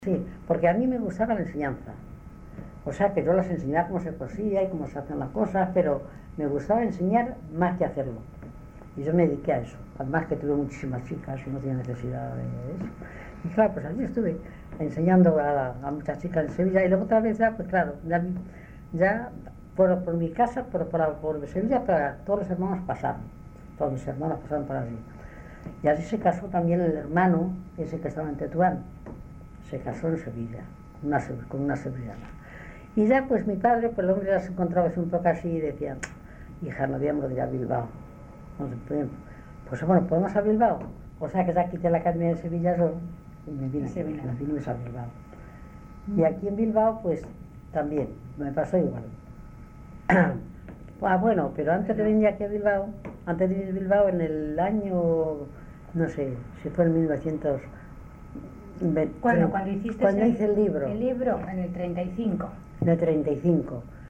Sí, porque a mí me gustaba la enseñanza. O sea, que yo las enseñaba cómo se cosía y cómo se hacen las cosas, pero me gustaba enseñar más que hacerlo. Y yo me dediqué a eso. Además que tuve muchísimas chicas y no tenía necesidad de eso. Y claro, pues allí estuve enseñando a muchas chicas en Sevilla. Y luego otra vez ya, pues claro, ya por mi casa, por Sevilla, para todos los hermanos pasaron. Todos mis hermanos pasaron por allí. Y así se casó también el hermano, ese que estaba en Tetuán. Se casó en Sevilla, con una sevillana. Y ya pues mi padre, pues el hombre ya se encontraba un poco así y decía, hija, no habíamos de ir a Bilbao. Pues bueno, ¿podemos a Bilbao? O sea que ya quité la academia de Sevilla y me vine a Bilbao. Y aquí en Bilbao pues también, me pasó igual. Bueno, pero antes de venir aquí a Bilbao, antes de venir a Bilbao en el año, no sé, si fue en 1900... Cuando hice el libro. El libro, en el 35. En el 35.